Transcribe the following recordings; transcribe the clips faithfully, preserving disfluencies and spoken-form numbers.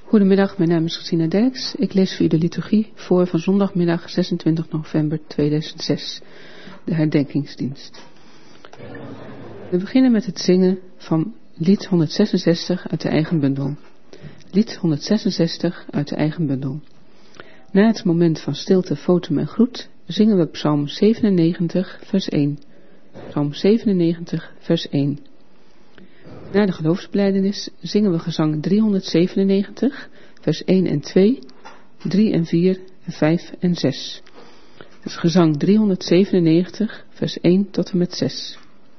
Goedemiddag, mijn naam is Christina Derks. Ik lees voor u de liturgie voor van zondagmiddag zesentwintig november tweeduizend zes, de herdenkingsdienst. We beginnen met het zingen van lied honderdzesenzestig uit de eigen bundel. Lied honderdzesenzestig uit de eigen bundel. Na het moment van stilte, fotum en groet zingen we psalm zevenennegentig vers één. Psalm zevenennegentig vers één. Na de geloofsbelijdenis zingen we gezang driehonderdzevenennegentig, vers één en twee, drie en vier, vijf en zes. Dus gezang driehonderdzevenennegentig, vers één tot en met zes.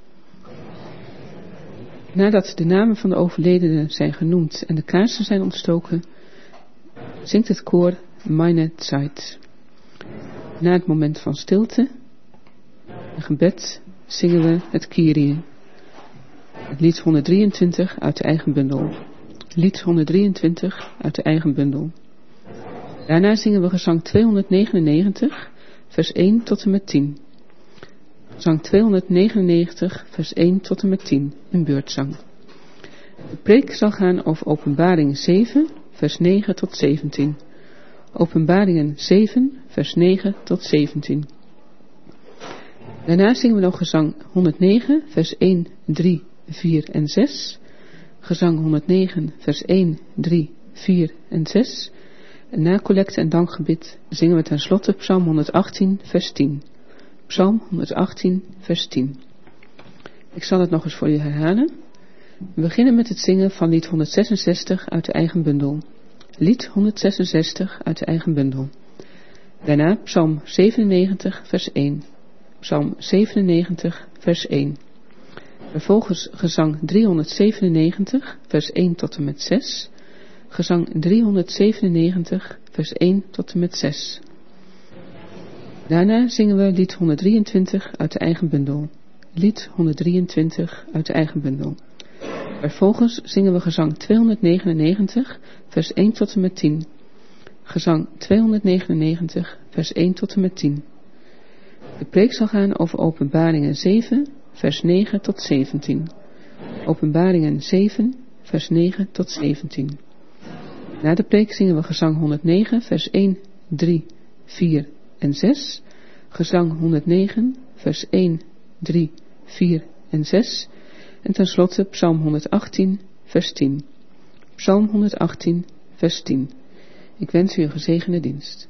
Nadat de namen van de overledenen zijn genoemd en de kaarsen zijn ontstoken, zingt het koor Meine Zeit. Na het moment van stilte en gebed zingen we het Kyrie. Het lied honderddrieëntwintig uit de eigen bundel. Lied honderddrieëntwintig uit de eigen bundel. Daarna zingen we gezang tweehonderdnegenennegentig, vers één tot en met tien. Gezang tweehonderdnegenennegentig, vers één tot en met tien, in beurtzang. De preek zal gaan over Openbaring zeven, vers negen tot zeventien. Openbaringen zeven, vers negen tot zeventien. Daarna zingen we nog gezang honderdnegen, vers één, drie, vier en zes. Gezang honderdnegen, vers één, drie, vier en zes. En na collecte en dankgebed zingen we tenslotte psalm honderdachttien, vers tien. Psalm honderdachttien, vers tien. Ik zal het nog eens voor u herhalen. We beginnen met het zingen van lied honderdzesenzestig uit de eigen bundel. Lied honderdzesenzestig uit de eigen bundel. Daarna psalm zevenennegentig, vers één. Psalm zevenennegentig, vers één. Vervolgens gezang driehonderdzevenennegentig, vers één tot en met zes. Gezang driehonderdzevenennegentig, vers één tot en met zes. Daarna zingen we lied honderddrieëntwintig uit de eigen bundel. Lied honderddrieëntwintig uit de eigen bundel. Vervolgens zingen we gezang tweehonderdnegenennegentig, vers één tot en met tien. Gezang tweehonderdnegenennegentig, vers één tot en met tien. De preek zal gaan over Openbaringen zeven, vers negen tot zeventien. Openbaringen zeven, vers negen tot zeventien. Na de preek zingen we gezang honderdnegen, vers één, drie, vier en zes. Gezang honderdnegen, vers één, drie, vier en zes. En tenslotte psalm honderdachttien, vers tien. Psalm honderdachttien, vers tien. Ik wens u een gezegende dienst.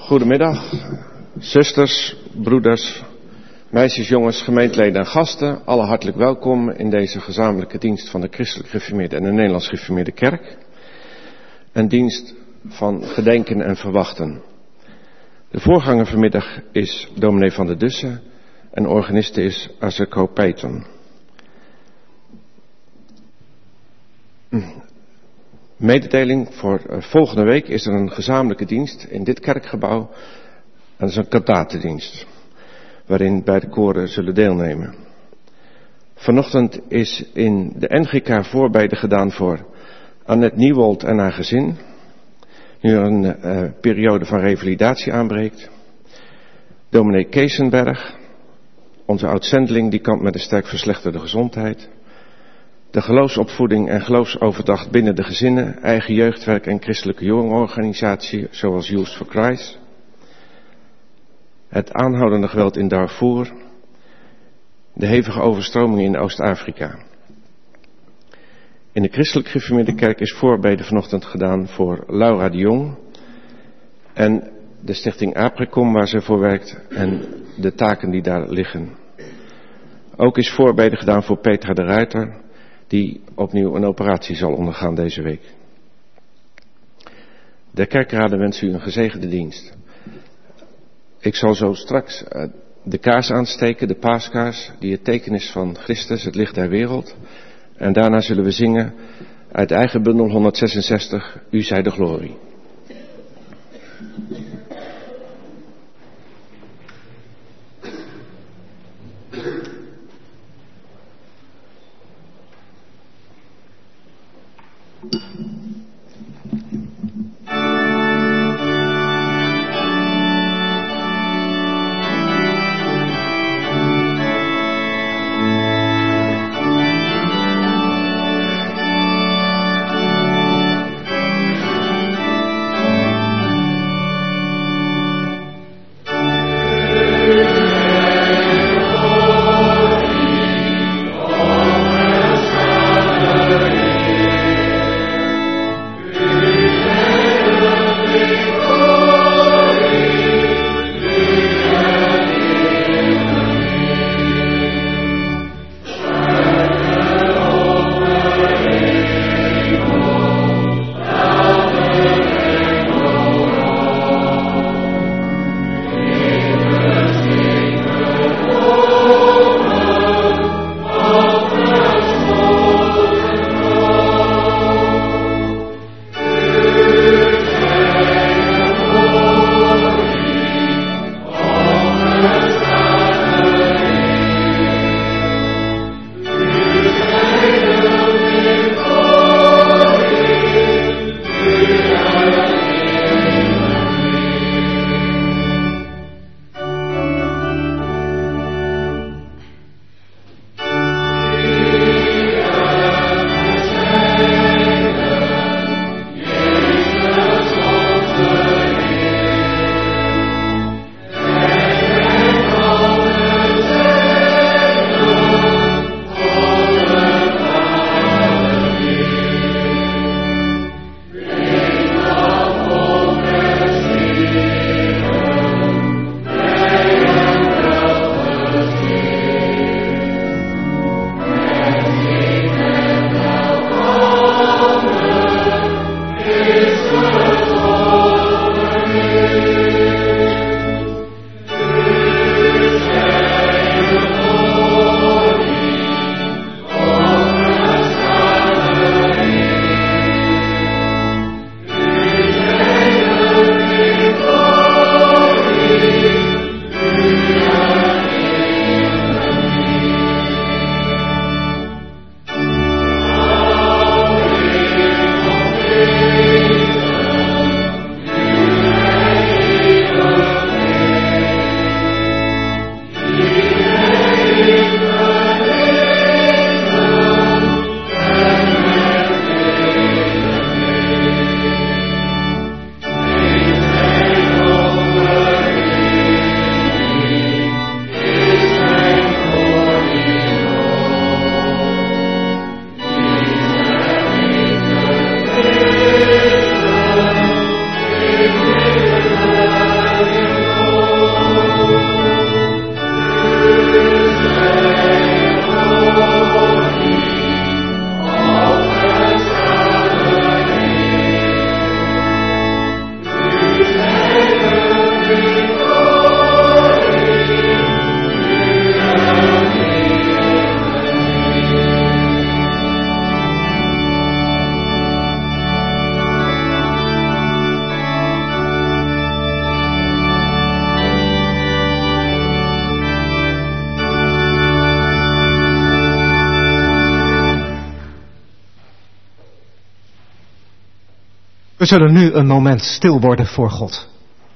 Goedemiddag, zusters, broeders, meisjes, jongens, gemeenteleden en gasten. Alle hartelijk welkom in deze gezamenlijke dienst van de Christelijk Gereformeerde en de Nederlands Gereformeerde Kerk. Een dienst van gedenken en verwachten. De voorganger vanmiddag is dominee Van der Dussen en organiste is Azeko Peyton. Mededeling voor uh, volgende week is er een gezamenlijke dienst in dit kerkgebouw. En dat is een kantatendienst, waarin beide koren zullen deelnemen. Vanochtend is in de N G K voorbede gedaan voor Annette Niewold en haar gezin. Nu er een uh, periode van revalidatie aanbreekt. Dominee Keesenberg, onze oud-zendeling, die kampt met een sterk verslechterde gezondheid. De geloofsopvoeding en geloofsoverdracht binnen de gezinnen, eigen jeugdwerk en christelijke jongerenorganisatie, zoals Youth for Christ. Het aanhoudende geweld in Darfur. De hevige overstromingen in Oost-Afrika. In de Christelijk Gereformeerde Kerk is voorbede vanochtend gedaan voor Laura de Jong en de stichting Apricom waar ze voor werkt en de taken die daar liggen. Ook is voorbede gedaan voor Petra de Ruiter, die opnieuw een operatie zal ondergaan deze week. De kerkraden wensen u een gezegende dienst. Ik zal zo straks de kaars aansteken, de paaskaars, die het teken is van Christus, het licht der wereld. En daarna zullen we zingen uit eigen bundel honderdzesenzestig, U zij de glorie. Yeah. We zullen nu een moment stil worden voor God.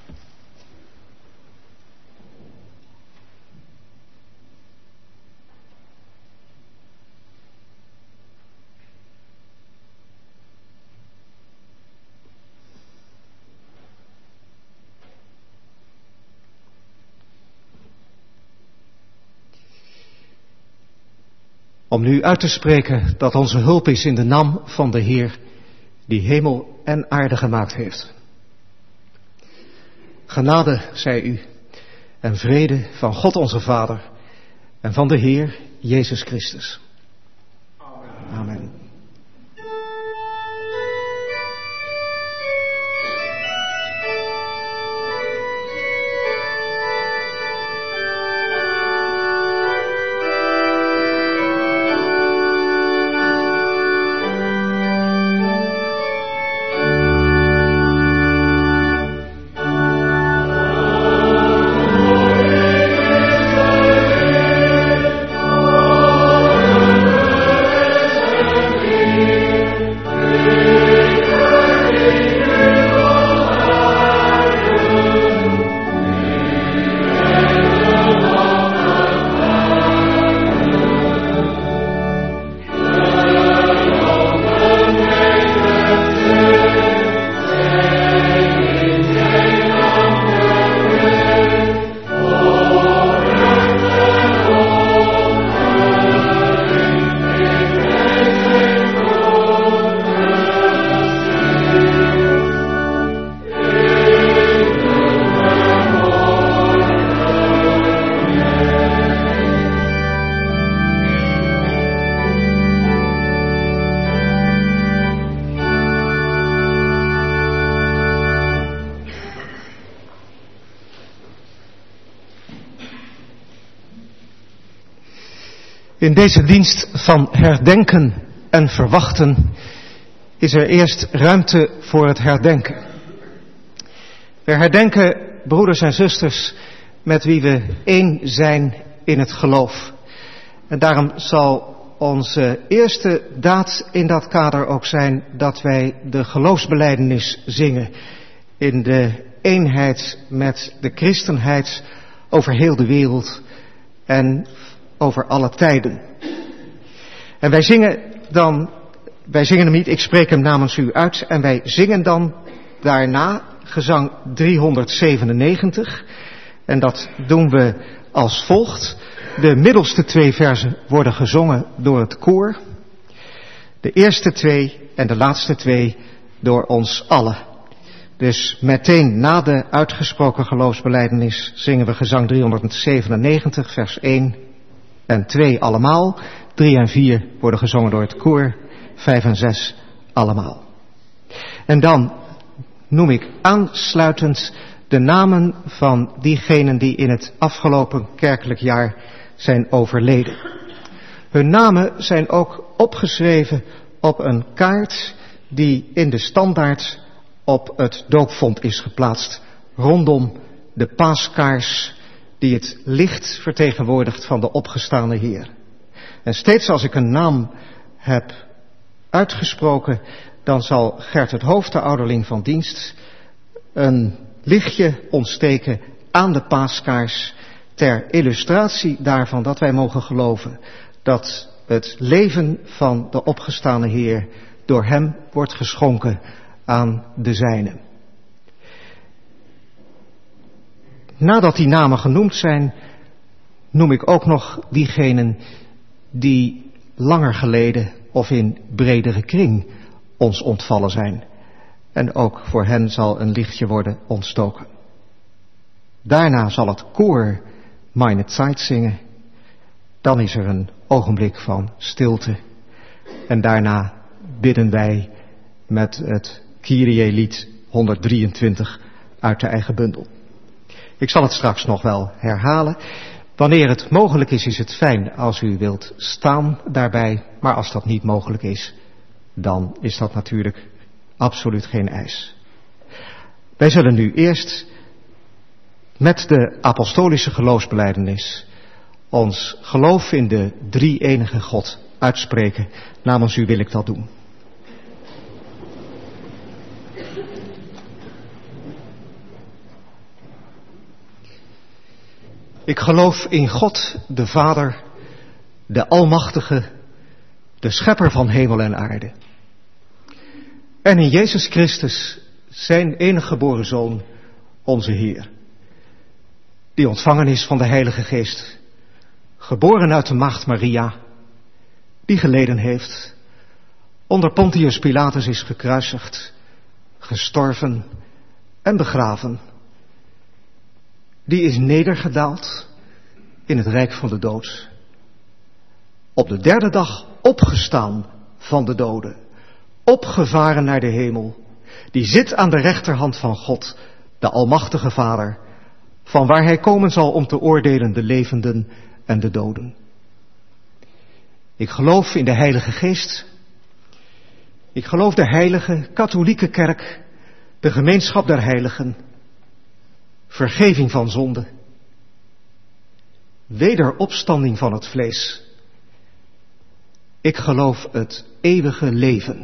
Om nu uit te spreken dat onze hulp is in de naam van de Heer, die hemel en aarde gemaakt heeft. Genade zij u en vrede van God onze Vader en van de Heer Jezus Christus. Amen. Amen. In deze dienst van herdenken en verwachten is er eerst ruimte voor het herdenken. We herdenken broeders en zusters met wie we één zijn in het geloof. En daarom zal onze eerste daad in dat kader ook zijn dat wij de geloofsbelijdenis zingen in de eenheid met de christenheid over heel de wereld en over alle tijden. En wij zingen dan, wij zingen hem niet, ik spreek hem namens u uit, en wij zingen dan daarna gezang driehonderdzevenennegentig. En dat doen we als volgt. De middelste twee verzen worden gezongen door het koor. De eerste twee en de laatste twee door ons allen. Dus meteen na de uitgesproken geloofsbelijdenis zingen we gezang driehonderdzevenennegentig, vers één en twee allemaal. drie en vier worden gezongen door het koor, vijf en zes allemaal. En dan noem ik aansluitend de namen van diegenen die in het afgelopen kerkelijk jaar zijn overleden. Hun namen zijn ook opgeschreven op een kaart die in de standaard op het doopvont is geplaatst, rondom de paaskaars die het licht vertegenwoordigt van de opgestane Heer. En steeds als ik een naam heb uitgesproken, dan zal Gert het Hoofd, de ouderling van dienst, een lichtje ontsteken aan de paaskaars ter illustratie daarvan dat wij mogen geloven dat het leven van de opgestane Heer door hem wordt geschonken aan de zijnen. Nadat die namen genoemd zijn, noem ik ook nog diegenen die langer geleden of in bredere kring ons ontvallen zijn. En ook voor hen zal een lichtje worden ontstoken. Daarna zal het koor Meine Zeit zingen. Dan is er een ogenblik van stilte. En daarna bidden wij met het Kyrie-lied honderddrieëntwintig uit de eigen bundel. Ik zal het straks nog wel herhalen. Wanneer het mogelijk is, is het fijn als u wilt staan daarbij. Maar als dat niet mogelijk is, dan is dat natuurlijk absoluut geen eis. Wij zullen nu eerst met de apostolische geloofsbelijdenis ons geloof in de drie-enige God uitspreken. Namens u wil ik dat doen. Ik geloof in God, de Vader, de Almachtige, de Schepper van hemel en aarde. En in Jezus Christus, zijn enige geboren Zoon, onze Heer, die ontvangen is van de Heilige Geest, geboren uit de maagd Maria, die geleden heeft, onder Pontius Pilatus is gekruisigd, gestorven en begraven, die is nedergedaald in het rijk van de dood, op de derde dag opgestaan van de doden, opgevaren naar de hemel, die zit aan de rechterhand van God, de Almachtige Vader, van waar hij komen zal om te oordelen de levenden en de doden. Ik geloof in de Heilige Geest. Ik geloof de heilige katholieke kerk, de gemeenschap der heiligen, vergeving van zonde, wederopstanding van het vlees. Ik geloof het eeuwige leven.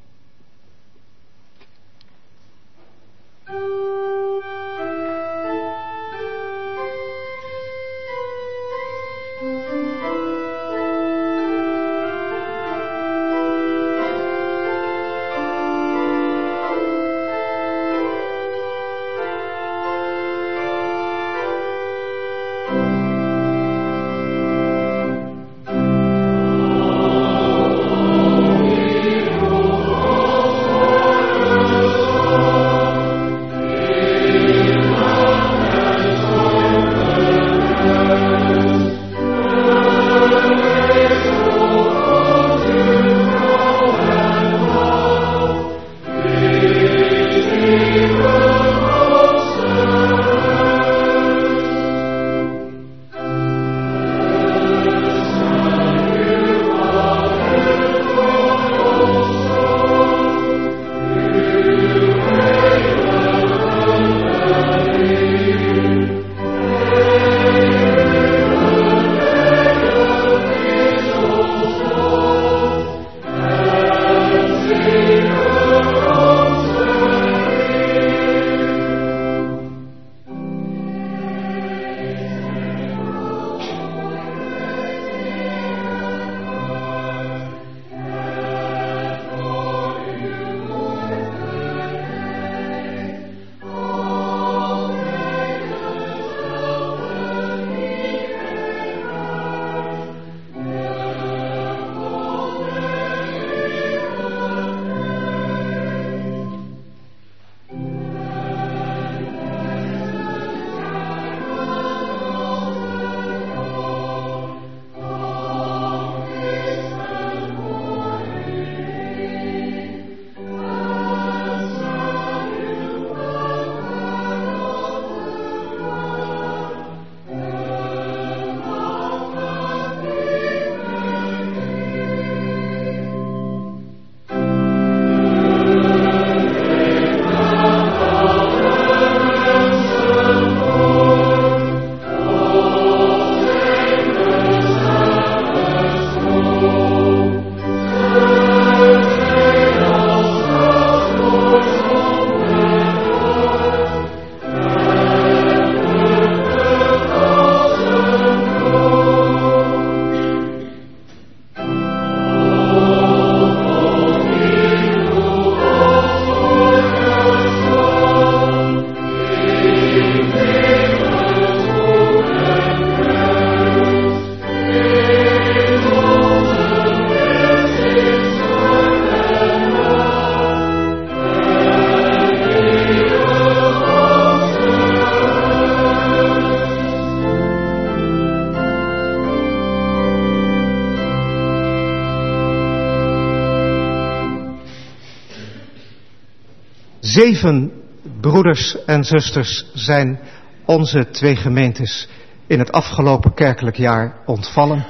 Zeven broeders en zusters zijn onze twee gemeentes in het afgelopen kerkelijk jaar ontvallen.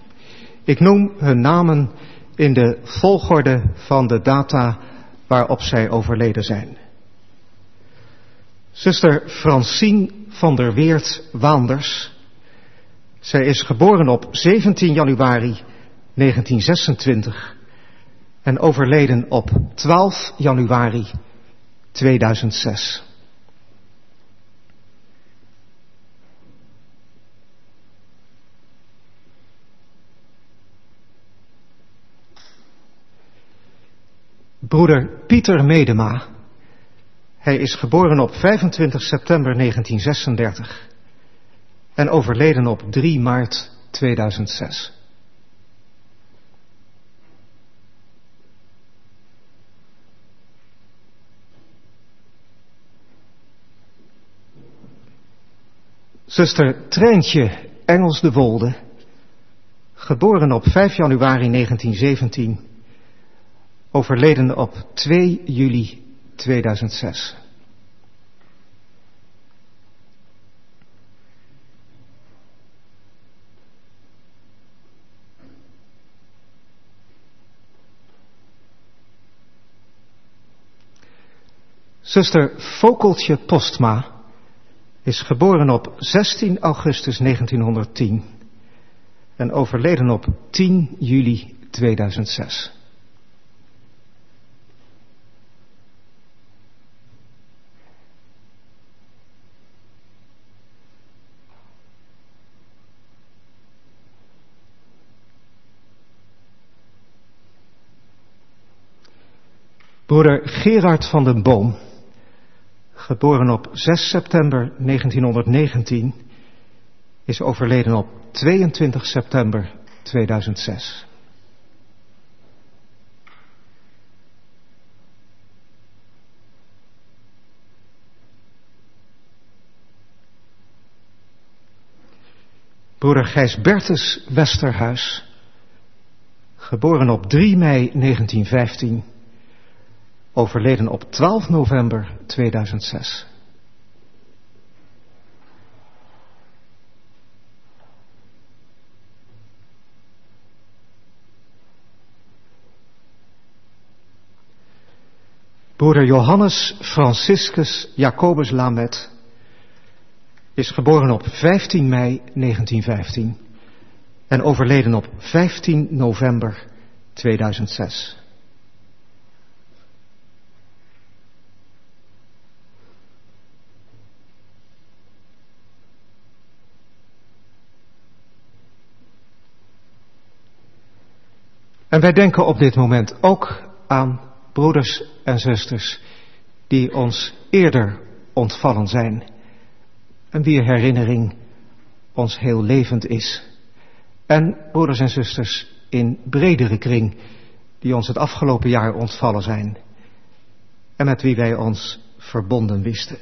Ik noem hun namen in de volgorde van de data waarop zij overleden zijn. Zuster Francine van der Weert Waanders. Zij is geboren op zeventien januari negentien zesentwintig en overleden op twaalf januari tweeduizend zes. broeder Pieter Medema. Hij is geboren op vijfentwintig september negentien zesendertig en overleden op drie maart tweeduizend zes. Zuster Treintje Engels de Wolde, geboren op vijf januari negentien zeventien, overleden op twee juli tweeduizend zes. Zuster Vokeltje Postma is geboren op zestien augustus negentienhonderdtien en overleden op tien juli tweeduizend zes. Broeder Gerard van den Boom, geboren op zes september negentienhonderdnegentien, is overleden op tweeëntwintig september tweeduizend zes. Broeder Gijs Bertus Westerhuis, geboren op drie mei negentien vijftien, overleden op twaalf november tweeduizend zes. Broeder Johannes Franciscus Jacobus Lamet is geboren op vijftien mei negentien vijftien en overleden op vijftien november tweeduizend zes. En wij denken op dit moment ook aan broeders en zusters die ons eerder ontvallen zijn en wier herinnering ons heel levend is. En broeders en zusters in bredere kring die ons het afgelopen jaar ontvallen zijn en met wie wij ons verbonden wisten.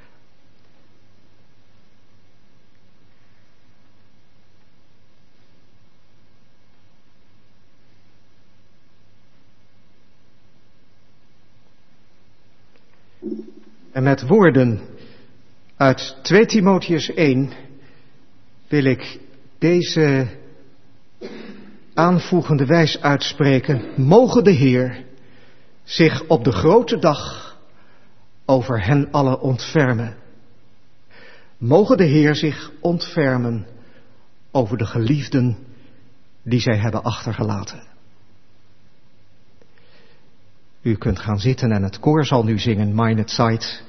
En met woorden uit twee Timotheüs één wil ik deze aanvoegende wijs uitspreken. Moge de Heer zich op de grote dag over hen allen ontfermen. Moge de Heer zich ontfermen over de geliefden die zij hebben achtergelaten. U kunt gaan zitten en het koor zal nu zingen Meine Zeit.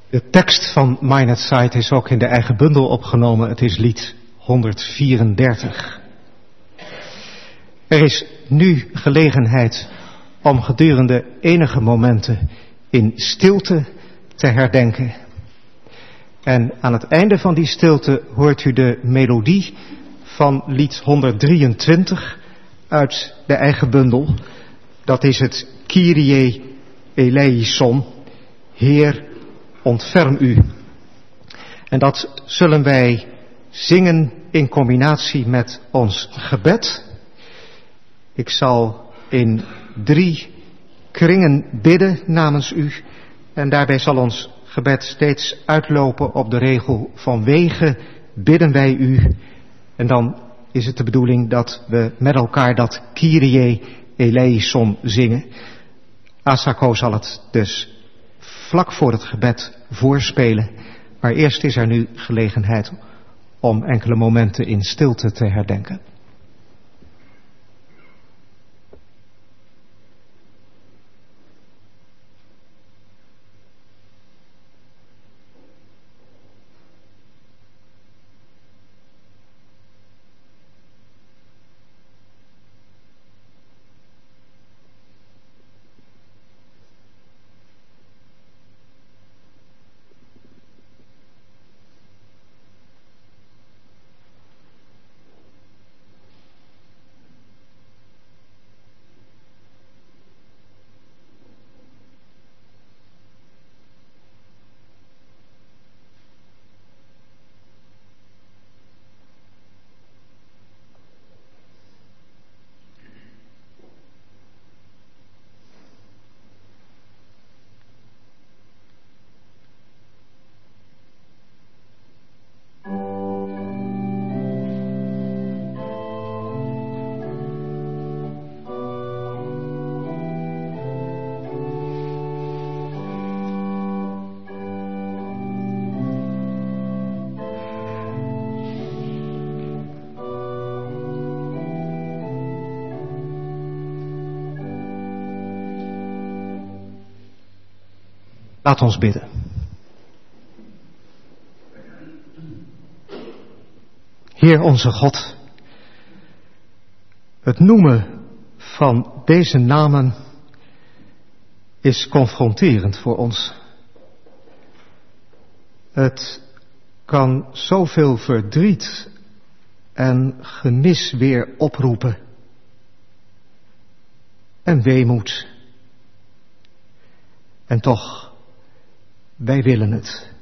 De tekst van Mine at Sight is ook in de eigen bundel opgenomen. Het is lied honderdvierendertig. Er is nu gelegenheid om gedurende enige momenten in stilte te herdenken. En aan het einde van die stilte hoort u de melodie van lied honderddrieëntwintig uit de eigen bundel. Dat is het Kyrie eleison, Heer, ontferm u. En dat zullen wij zingen in combinatie met ons gebed. Ik zal in drie kringen bidden namens u. En daarbij zal ons gebed steeds uitlopen op de regel vanwege bidden wij u. En dan is het de bedoeling dat we met elkaar dat Kyrie eleison zingen. Asako zal het dus vlak voor het gebed voorspelen. Maar eerst is er nu gelegenheid om enkele momenten in stilte te herdenken. Laat ons bidden. Heer onze God, het noemen van deze namen is confronterend voor ons. Het kan zoveel verdriet en gemis weer oproepen en weemoed. En toch, wij willen het.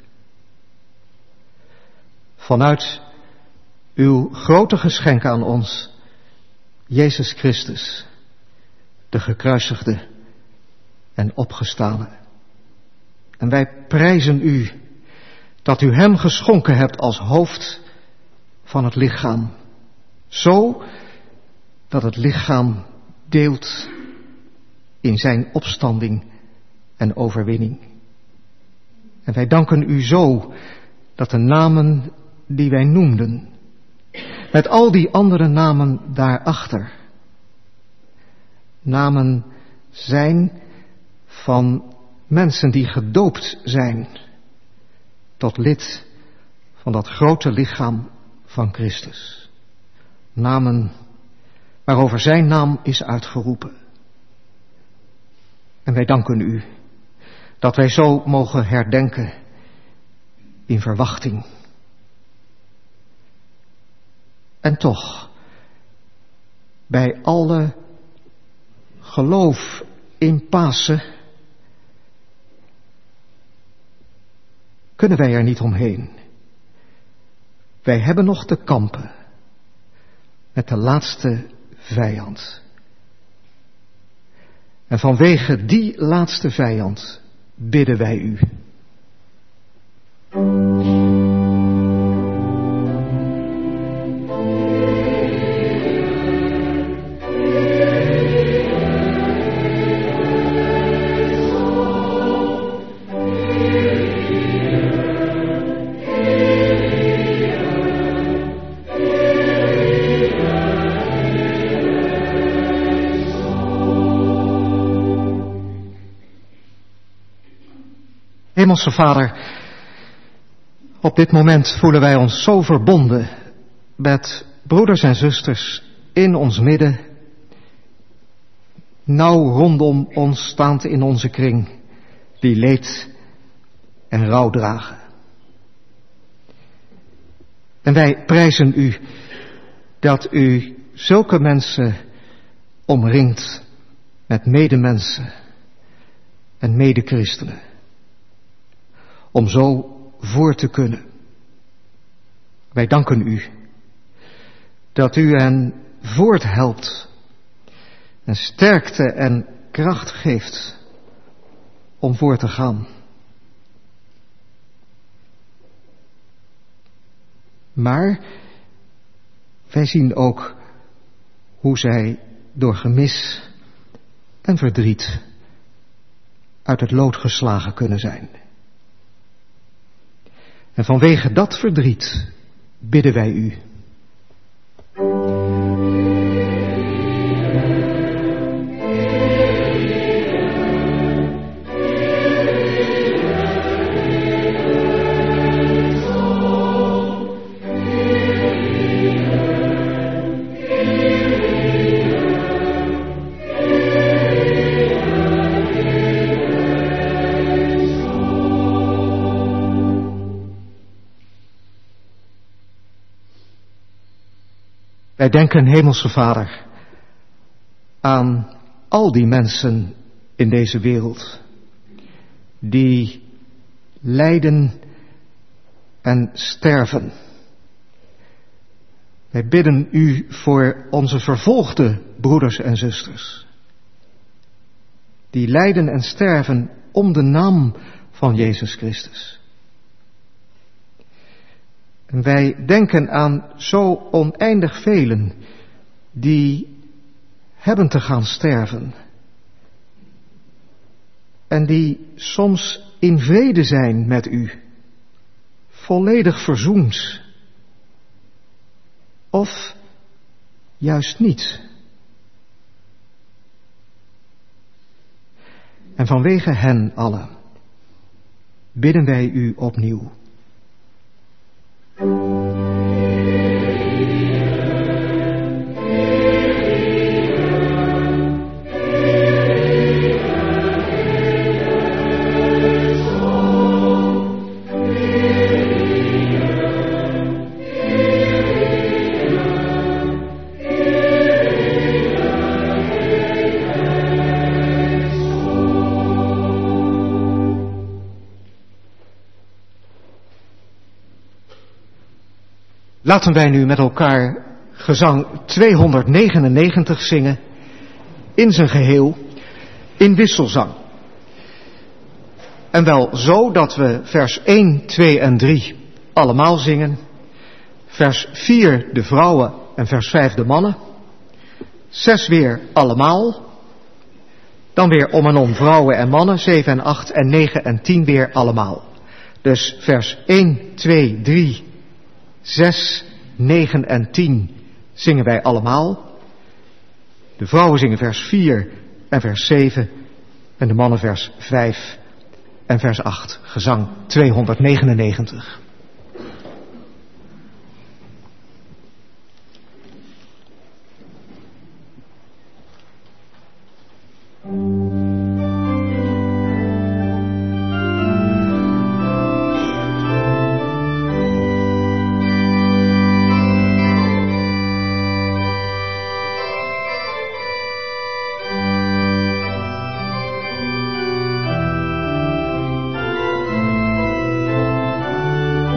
Vanuit uw grote geschenk aan ons, Jezus Christus, de gekruisigde en opgestane. En wij prijzen u dat u hem geschonken hebt als hoofd van het lichaam. Zo dat het lichaam deelt in zijn opstanding en overwinning. En wij danken u zo dat de namen die wij noemden, met al die andere namen daarachter, namen zijn van mensen die gedoopt zijn tot lid van dat grote lichaam van Christus. Namen waarover zijn naam is uitgeroepen. En wij danken u dat wij zo mogen herdenken in verwachting. En toch, bij alle geloof in Pasen, kunnen wij er niet omheen. Wij hebben nog te kampen met de laatste vijand. En vanwege die laatste vijand bidden wij u. Hemelse Vader, Op dit moment voelen wij ons zo verbonden met broeders en zusters in ons midden, nauw rondom ons staand in onze kring, die leed en rouw dragen. En wij prijzen u dat u zulke mensen omringt met medemensen en medechristenen, om zo voor te kunnen. Wij danken u dat u hen voorthelpt en sterkte en kracht geeft om voor te gaan. Maar wij zien ook hoe zij door gemis en verdriet uit het lood geslagen kunnen zijn. En vanwege dat verdriet bidden wij u. Wij denken, Hemelse Vader, aan al die mensen in deze wereld die lijden en sterven. Wij bidden u voor onze vervolgde broeders en zusters, die lijden en sterven om de naam van Jezus Christus. En wij denken aan zo oneindig velen die hebben te gaan sterven. En die soms in vrede zijn met u, volledig verzoend. Of juist niet. En vanwege hen allen bidden wij u opnieuw. Laten wij nu met elkaar gezang tweehonderdnegenennegentig zingen, in zijn geheel, in wisselzang. En wel zo dat we vers één, twee en drie allemaal zingen, vers vier de vrouwen en vers vijf de mannen, zes weer allemaal, dan weer om en om vrouwen en mannen, zeven en acht en negen en tien weer allemaal. Dus vers één, twee, drie, zes, negen en tien zingen wij allemaal. De vrouwen zingen vers vier en vers zeven en de mannen vers vijf en vers acht. Gezang tweehonderdnegenennegentig. Thank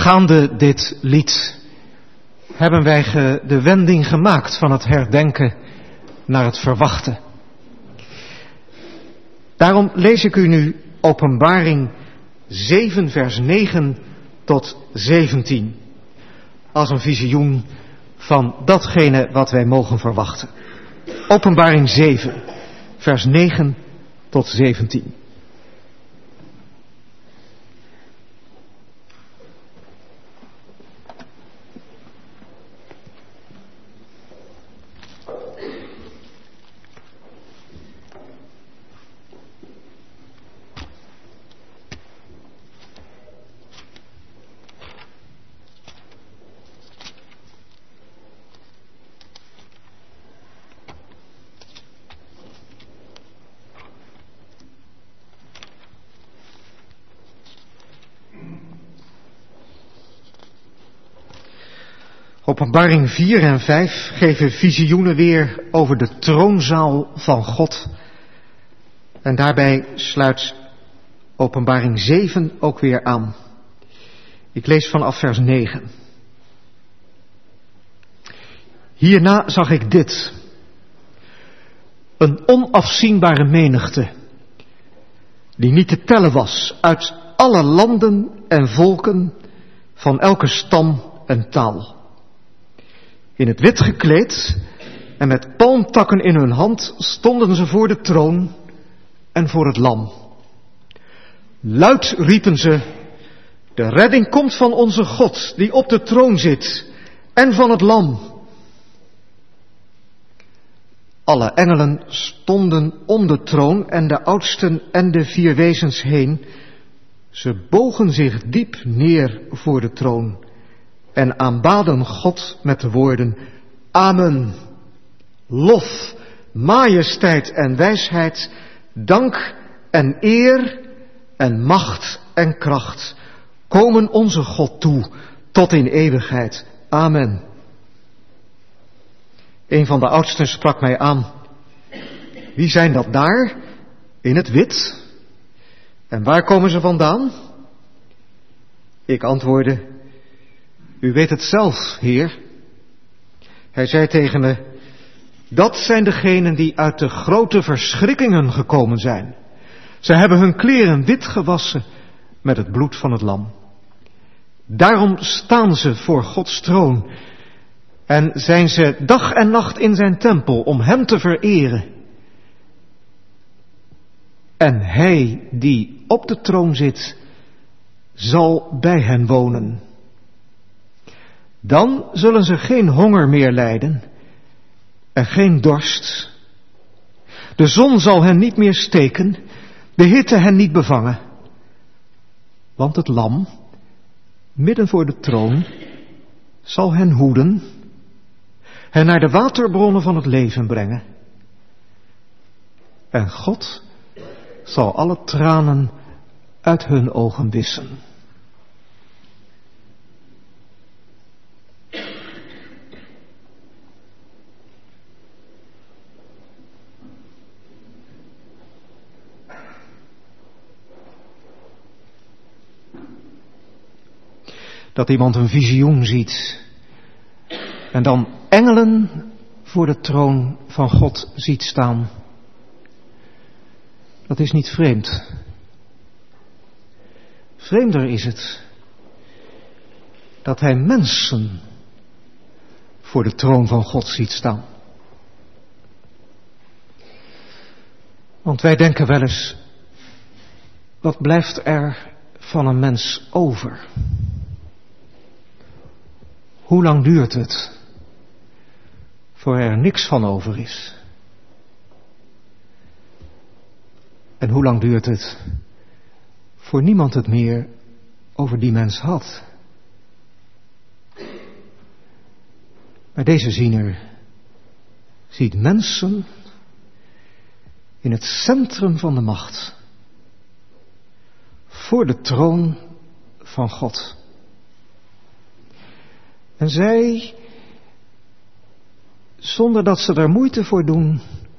gaande dit lied hebben wij ge, de wending gemaakt van het herdenken naar het verwachten. Daarom lees ik u nu Openbaring zeven vers negen tot zeventien. Als een visioen van datgene wat wij mogen verwachten. Openbaring zeven vers negen tot zeventien. Openbaring vier en vijf geven visioenen weer over de troonzaal van God. En daarbij sluit Openbaring zeven ook weer aan. Ik lees vanaf vers negen. Hierna zag ik dit. Een onafzienbare menigte, die niet te tellen was, uit alle landen en volken, van elke stam en taal. In het wit gekleed en met palmtakken in hun hand stonden ze voor de troon en voor het lam. Luid riepen ze, de redding komt van onze God die op de troon zit en van het lam. Alle engelen stonden om de troon en de oudsten en de vier wezens heen. Ze bogen zich diep neer voor de troon en aanbaden God met de woorden, Amen, lof, majesteit en wijsheid, dank en eer en macht en kracht komen onze God toe tot in eeuwigheid. Amen. Een van de oudsten sprak mij aan. Wie zijn dat daar, in het wit? En waar komen ze vandaan? Ik antwoordde, u weet het zelf, Heer. Hij zei tegen me, dat zijn degenen die uit de grote verschrikkingen gekomen zijn. Ze hebben hun kleren wit gewassen met het bloed van het lam. Daarom staan ze voor Gods troon en zijn ze dag en nacht in zijn tempel om hem te vereren. En hij die op de troon zit, zal bij hen wonen. Dan zullen ze geen honger meer lijden en geen dorst. De zon zal hen niet meer steken, de hitte hen niet bevangen. Want het lam, midden voor de troon, zal hen hoeden, hen naar de waterbronnen van het leven brengen. En God zal alle tranen uit hun ogen wissen. Dat iemand een visioen ziet en dan engelen voor de troon van God ziet staan. Dat is niet vreemd. Vreemder is het dat hij mensen voor de troon van God ziet staan. Want wij denken wel eens, wat blijft er van een mens over? Hoe lang duurt het voor er niks van over is? En hoe lang duurt het voor niemand het meer over die mens had? Maar deze ziener ziet mensen in het centrum van de macht, voor de troon van God. En zij, zonder dat ze er moeite voor doen,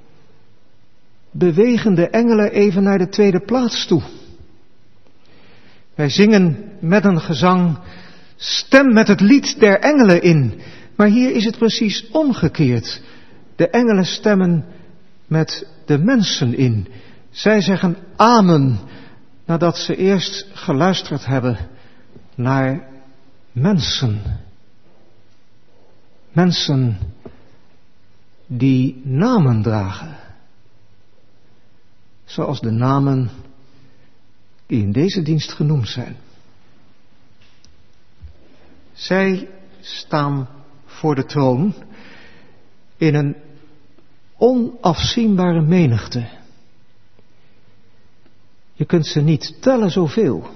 bewegen de engelen even naar de tweede plaats toe. Wij zingen met een gezang Stem met het lied der engelen in. Maar hier is het precies omgekeerd. De engelen stemmen met de mensen in. Zij zeggen amen, nadat ze eerst geluisterd hebben naar mensen. Mensen die namen dragen. Zoals de namen die in deze dienst genoemd zijn. Zij staan voor de troon in een onafzienbare menigte. Je kunt ze niet tellen zoveel.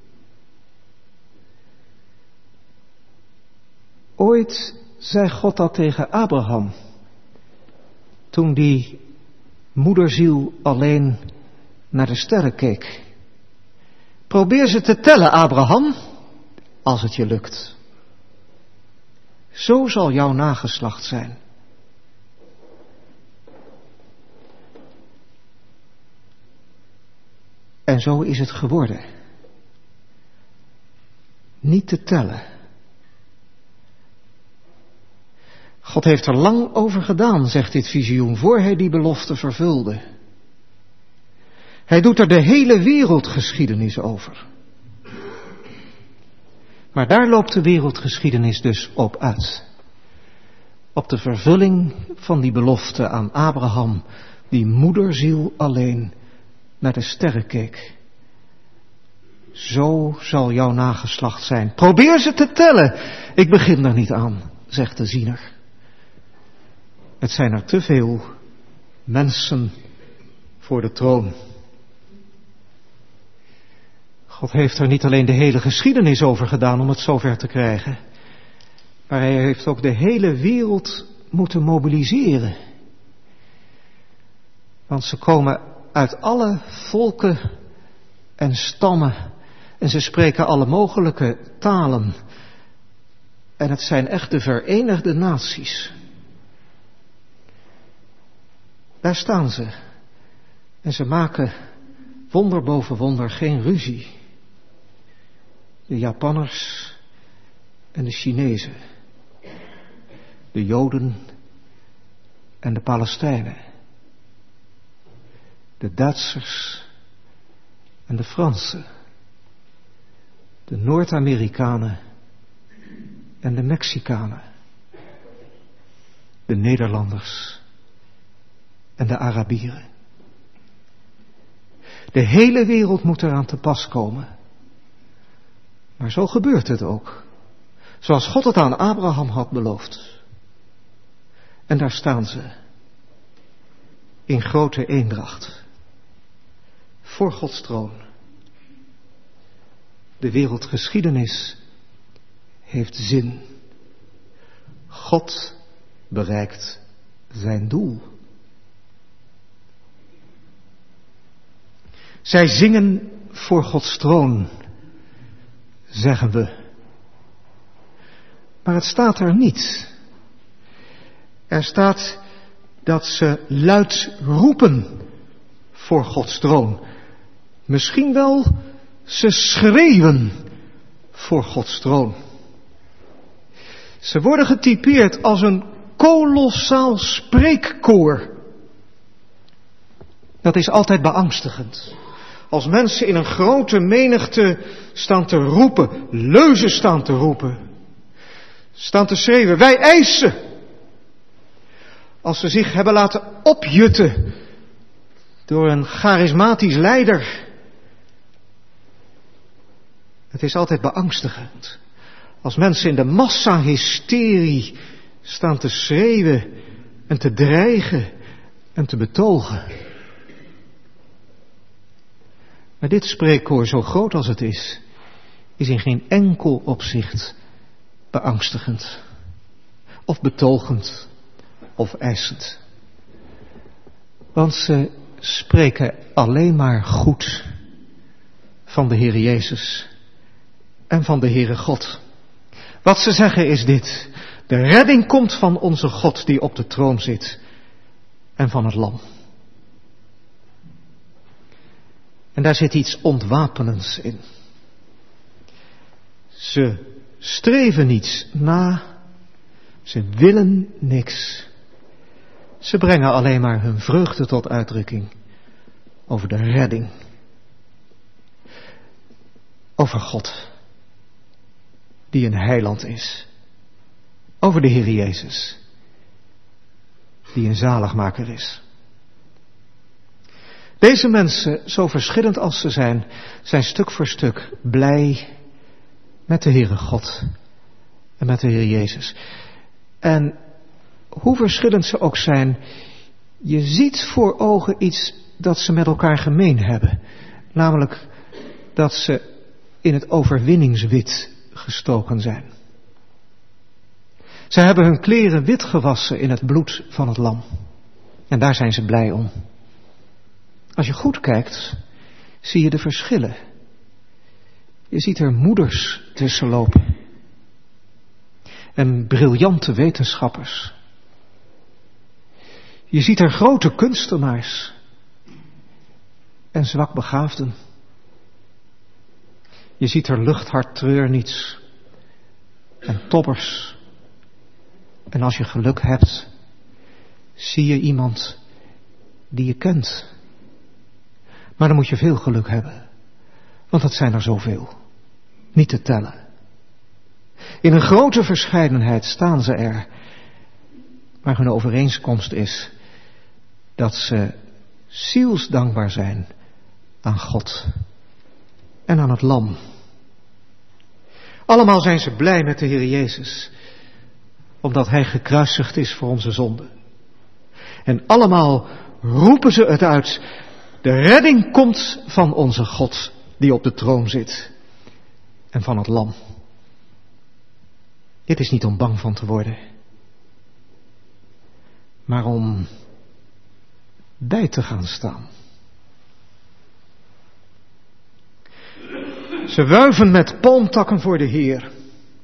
Ooit zei God dat tegen Abraham, toen die moederziel alleen naar de sterren keek. Probeer ze te tellen, Abraham, als het je lukt. Zo zal jouw nageslacht zijn. En zo is het geworden. Niet te tellen. God heeft er lang over gedaan, zegt dit visioen, voor hij die belofte vervulde. Hij doet er de hele wereldgeschiedenis over. Maar daar loopt de wereldgeschiedenis dus op uit. Op de vervulling van die belofte aan Abraham, die moederziel alleen naar de sterren keek. Zo zal jouw nageslacht zijn. Probeer ze te tellen. Ik begin er niet aan, zegt de ziener. Het zijn er te veel mensen voor de troon. God heeft er niet alleen de hele geschiedenis over gedaan om het zover te krijgen, maar hij heeft ook de hele wereld moeten mobiliseren. Want ze komen uit alle volken en stammen en ze spreken alle mogelijke talen. En het zijn echt de Verenigde Naties. Daar staan ze. En ze maken wonder boven wonder geen ruzie. De Japanners en de Chinezen. De Joden en de Palestijnen. De Duitsers en de Fransen. De Noord-Amerikanen en de Mexicanen. De Nederlanders en de Arabieren. De hele wereld moet eraan te pas komen. Maar zo gebeurt het ook. Zoals God het aan Abraham had beloofd. En daar staan ze. In grote eendracht. Voor Gods troon. De wereldgeschiedenis heeft zin. God bereikt zijn doel. Zij zingen voor Gods troon, zeggen we. Maar het staat er niet. Er staat dat ze luid roepen voor Gods troon. Misschien wel ze schreeuwen voor Gods troon. Ze worden getypeerd als een kolossaal spreekkoor. Dat is altijd beangstigend. Als mensen in een grote menigte staan te roepen, leuzen staan te roepen, staan te schreeuwen, wij eisen. Als ze zich hebben laten opjutten door een charismatisch leider. Het is altijd beangstigend. Als mensen in de massahysterie staan te schreeuwen en te dreigen en te betogen. Maar dit spreekkoor, zo groot als het is, is in geen enkel opzicht beangstigend, of betogend, of eisend. Want ze spreken alleen maar goed van de Heere Jezus en van de Heere God. Wat ze zeggen is dit: de redding komt van onze God die op de troon zit en van het lam. En daar zit iets ontwapenends in. Ze streven niets na, ze willen niks. Ze brengen alleen maar hun vreugde tot uitdrukking over de redding. Over God, die een heiland is. Over de Heer Jezus, die een zaligmaker is. Deze mensen, zo verschillend als ze zijn, zijn stuk voor stuk blij met de Heere God en met de Heer Jezus. En hoe verschillend ze ook zijn, je ziet voor ogen iets dat ze met elkaar gemeen hebben. Namelijk dat ze in het overwinningswit gestoken zijn. Ze hebben hun kleren wit gewassen in het bloed van het lam. En daar zijn ze blij om. Als je goed kijkt, zie je de verschillen. Je ziet er moeders tussen lopen. En briljante wetenschappers. Je ziet er grote kunstenaars. En zwakbegaafden. Je ziet er luchthart treurniets. En toppers. En als je geluk hebt, zie je iemand die je kent. Maar dan moet je veel geluk hebben. Want dat zijn er zoveel. Niet te tellen. In een grote verscheidenheid staan ze er. Maar hun overeenkomst is dat ze zielsdankbaar zijn aan God en aan het lam. Allemaal zijn ze blij met de Heer Jezus, omdat Hij gekruisigd is voor onze zonden. En allemaal roepen ze het uit: de redding komt van onze God die op de troon zit en van het lam. Dit is niet om bang van te worden, maar om bij te gaan staan. Ze wuiven met palmtakken voor de Heer.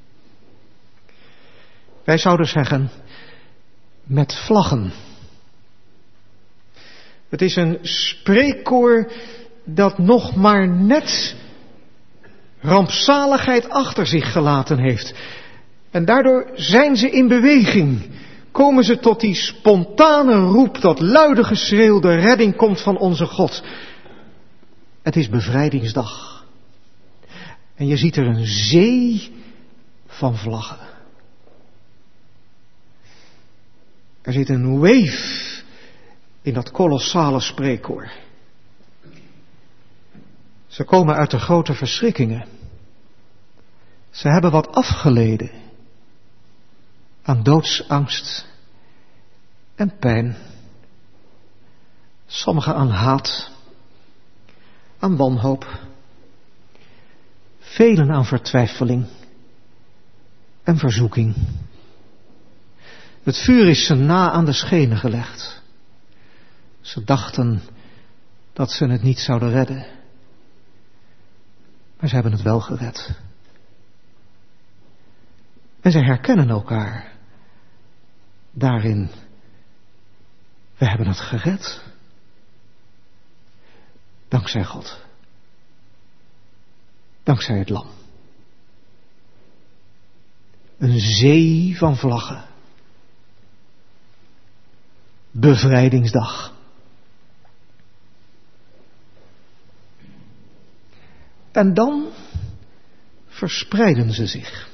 Wij zouden zeggen, met vlaggen. Het is een spreekkoor dat nog maar net rampzaligheid achter zich gelaten heeft. En daardoor zijn ze in beweging. Komen ze tot die spontane roep, dat luide geschreeuw, de redding komt van onze God. Het is bevrijdingsdag. En je ziet er een zee van vlaggen. Er zit een wave in dat kolossale spreekkoor. Ze komen uit de grote verschrikkingen. Ze hebben wat afgeleden aan doodsangst en pijn. Sommigen aan haat, aan wanhoop. Velen aan vertwijfeling en verzoeking. Het vuur is ze na aan de schenen gelegd. Ze dachten dat ze het niet zouden redden. Maar ze hebben het wel gered. En ze herkennen elkaar daarin. We hebben het gered. Dankzij God. Dankzij het lam. Een zee van vlaggen. Bevrijdingsdag. En dan verspreiden ze zich.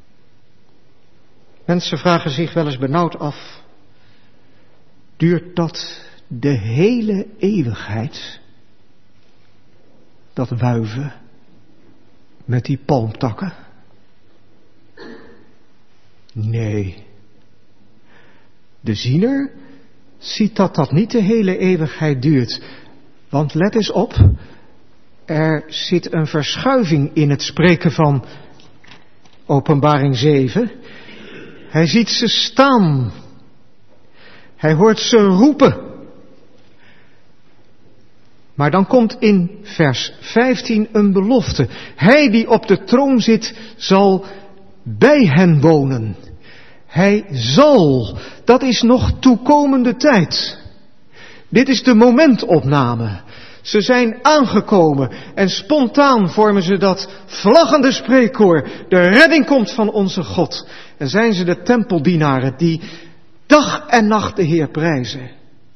Mensen vragen zich wel eens benauwd af: duurt dat de hele eeuwigheid? Dat wuiven met die palmtakken? Nee. De ziener ziet dat dat niet de hele eeuwigheid duurt. Want let eens op, er zit een verschuiving in het spreken van Openbaring zeven. Hij ziet ze staan. Hij hoort ze roepen. Maar dan komt in vers vijftien een belofte. Hij die op de troon zit, zal bij hen wonen. Hij zal. Dat is nog toekomende tijd. Dit is de momentopname. Ze zijn aangekomen en spontaan vormen ze dat vlaggende spreekkoor. De redding komt van onze God. En zijn ze de tempeldienaren die dag en nacht de Heer prijzen.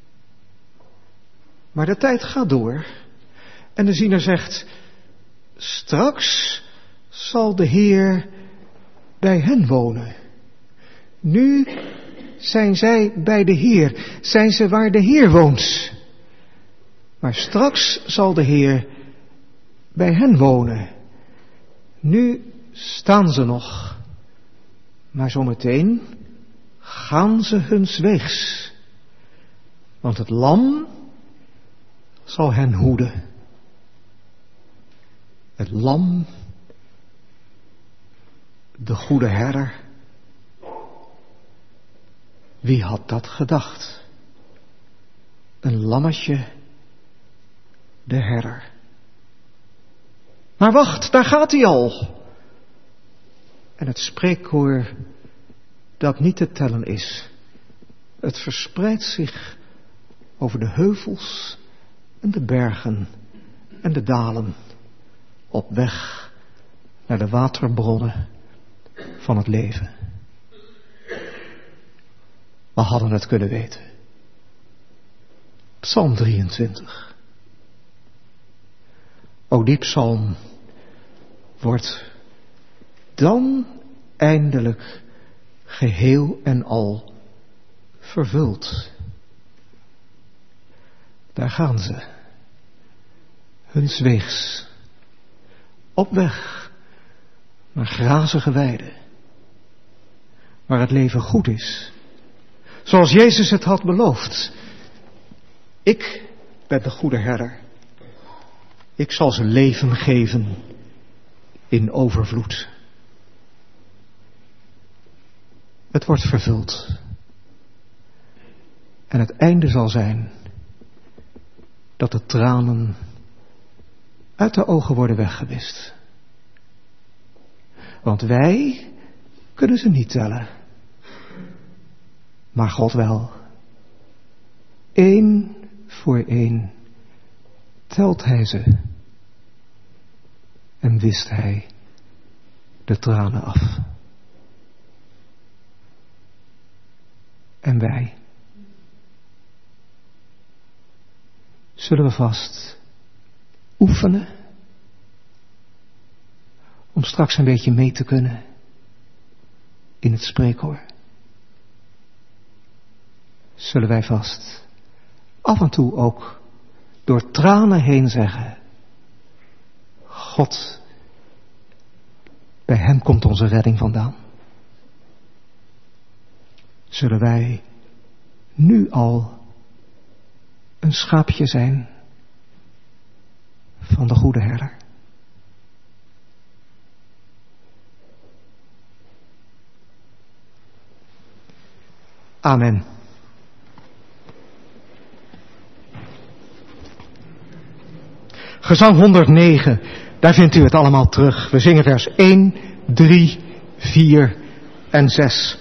Maar de tijd gaat door. En de ziener zegt, straks zal de Heer bij hen wonen. Nu zijn zij bij de Heer, zijn ze waar de Heer woont. Maar straks zal de Heer bij hen wonen. Nu staan ze nog, maar zometeen gaan ze huns weegs. Want het lam zal hen hoeden. Het lam, de goede herder. Wie had dat gedacht? Een lammetje, de herder. Maar wacht, daar gaat hij al. En het spreekkoor dat niet te tellen is. Het verspreidt zich over de heuvels en de bergen en de dalen. Op weg naar de waterbronnen van het leven. We hadden het kunnen weten. Psalm drieëntwintig. Ook die psalm wordt dan eindelijk geheel en al vervuld. Daar gaan ze, huns weegs, op weg naar grazige weiden, waar het leven goed is, zoals Jezus het had beloofd. Ik ben de goede herder. Ik zal ze leven geven in overvloed. Het wordt vervuld. En het einde zal zijn dat de tranen uit de ogen worden weggewist. Want wij kunnen ze niet tellen. Maar God wel. Eén voor één telt hij ze. En wist hij de tranen af. En wij? Zullen we vast oefenen om straks een beetje mee te kunnen in het spreekkoor? Zullen wij vast af en toe ook door tranen heen zeggen, God, bij hem komt onze redding vandaan. Zullen wij nu al een schaapje zijn van de goede herder? Amen. Gezang honderdnegen, daar vindt u het allemaal terug. We zingen vers één, drie, vier en zes.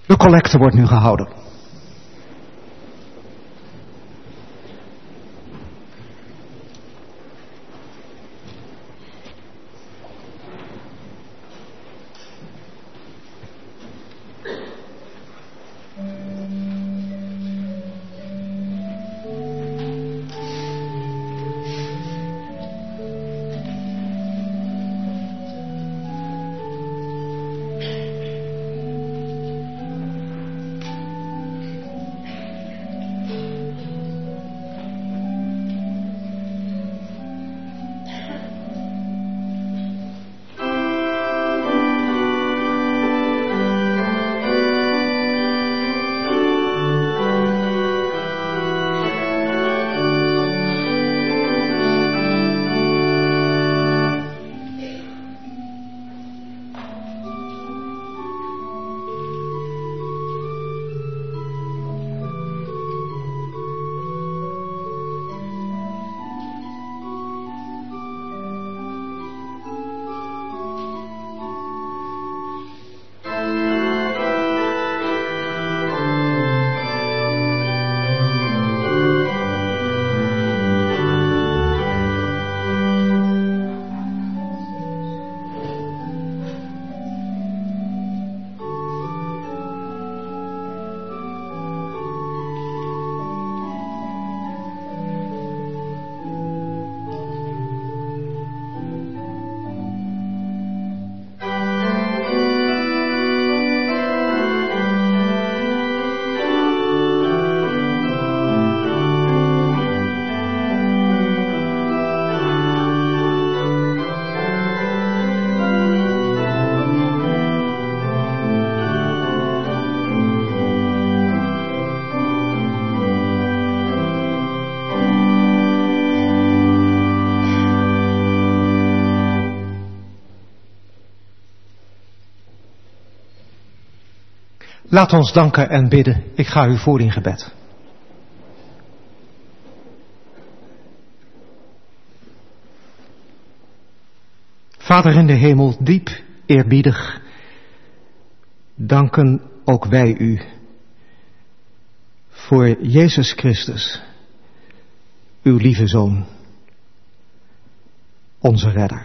De collecte wordt nu gehouden. Laat ons danken en bidden. Ik ga u voor in gebed. Vader in de hemel, diep eerbiedig, danken ook wij u voor Jezus Christus, uw lieve Zoon, onze redder.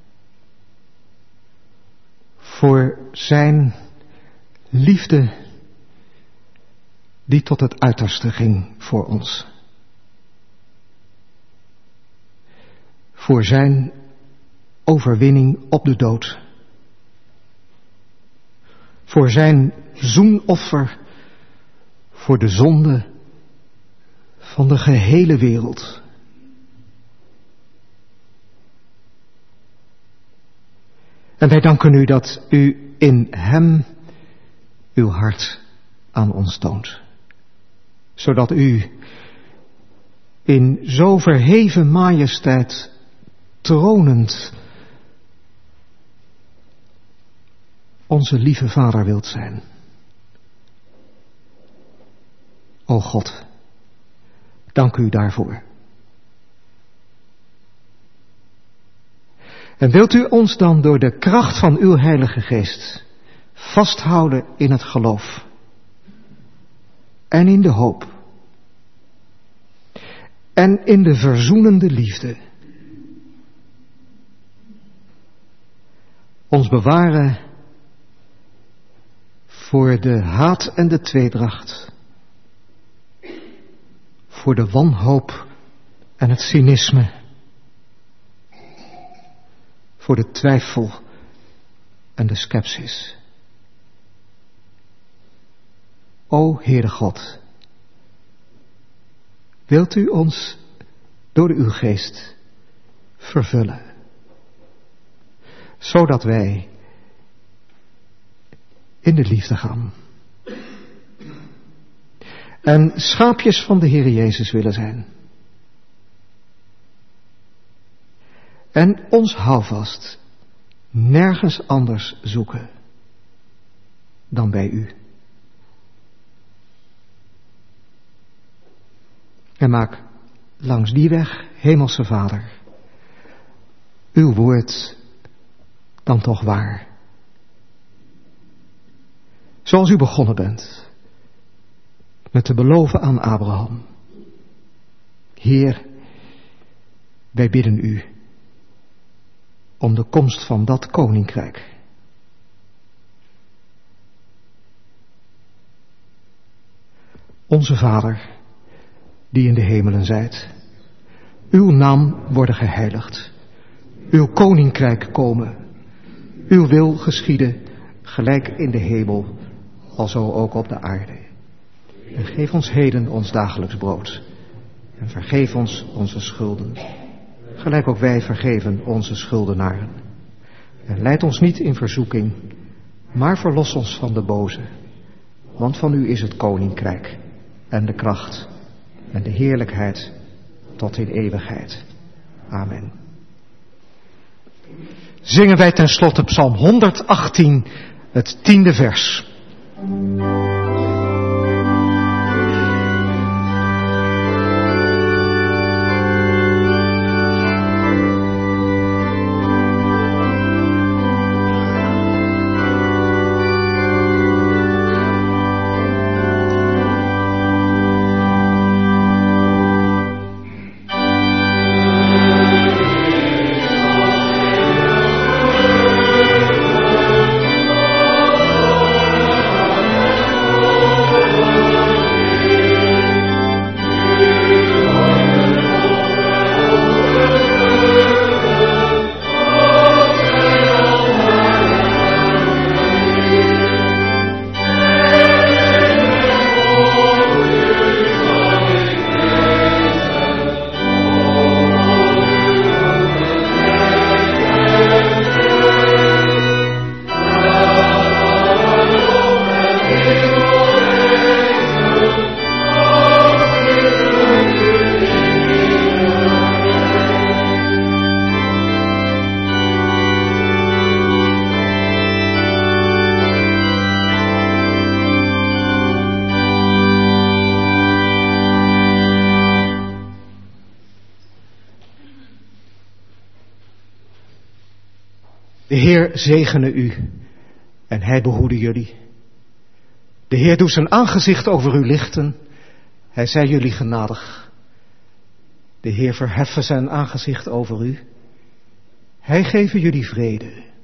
Voor zijn liefde die tot het uiterste ging voor ons. Voor zijn overwinning op de dood. Voor zijn zoenoffer voor de zonde van de gehele wereld. En wij danken u dat u in hem uw hart aan ons toont. Zodat u in zo verheven majesteit tronend onze lieve Vader wilt zijn. O God, dank u daarvoor. En wilt u ons dan door de kracht van uw Heilige Geest vasthouden in het geloof en in de hoop en in de verzoenende liefde. Ons bewaren voor de haat en de tweedracht, voor de wanhoop en het cynisme, voor de twijfel en de skepsis. O Heere God, wilt u ons door uw geest vervullen, zodat wij in de liefde gaan en schaapjes van de Heere Jezus willen zijn. En ons houvast nergens anders zoeken dan bij u. En maak langs die weg, Hemelse Vader, uw woord dan toch waar. Zoals u begonnen bent. Met te beloven aan Abraham. Heer, wij bidden u om de komst van dat koninkrijk. Onze Vader, die in de hemelen zijt, uw naam worden geheiligd, uw koninkrijk komen, uw wil geschieden, gelijk in de hemel, alzo ook op de aarde. En geef ons heden ons dagelijks brood, en vergeef ons onze schulden, gelijk ook wij vergeven onze schuldenaren. En leid ons niet in verzoeking, maar verlos ons van de boze, want van u is het koninkrijk, en de kracht, en de heerlijkheid, tot in eeuwigheid. Amen. Zingen wij ten slotte Psalm honderdachttien, het tiende vers. De Heer zegene u en hij behoede jullie. De Heer doet zijn aangezicht over u lichten, hij zij jullie genadig. De Heer verheffen zijn aangezicht over u, hij geven jullie vrede.